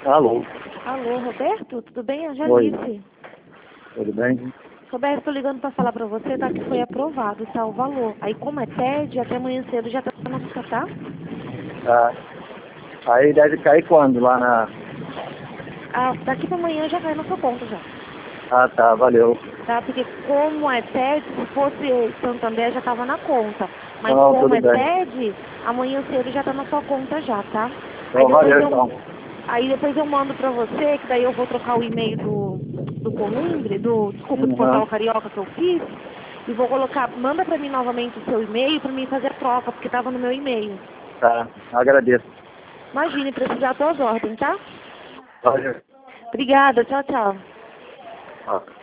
Alô, Alô, Roberto? Tudo bem? A oi, Janice. tudo bem? Roberto, estou ligando para falar para você, tá? Que foi aprovado, tá? O valor. Aí, como é TED, até amanhã cedo já tá na conta, tá? Ah, aí deve cair quando? Lá na... Ah, daqui para amanhã já cai na sua conta já. Ah, tá, valeu. Tá? Porque como é TED, se fosse Santander já tava na conta. Mas Não, como tudo é bem. TED, amanhã cedo já tá na sua conta já, tá? Aí Então, depois valeu, eu, então. aí depois eu mando para você, que daí eu vou trocar o e-mail do Columbre, desculpa, do Uhum. Portal Carioca que eu fiz. E vou colocar, manda para mim novamente o seu e-mail para mim fazer a troca, porque tava no meu e-mail. Tá, agradeço. Imagine, precisar das ordens, tá? Valeu. Obrigada, tchau, tchau. Ah.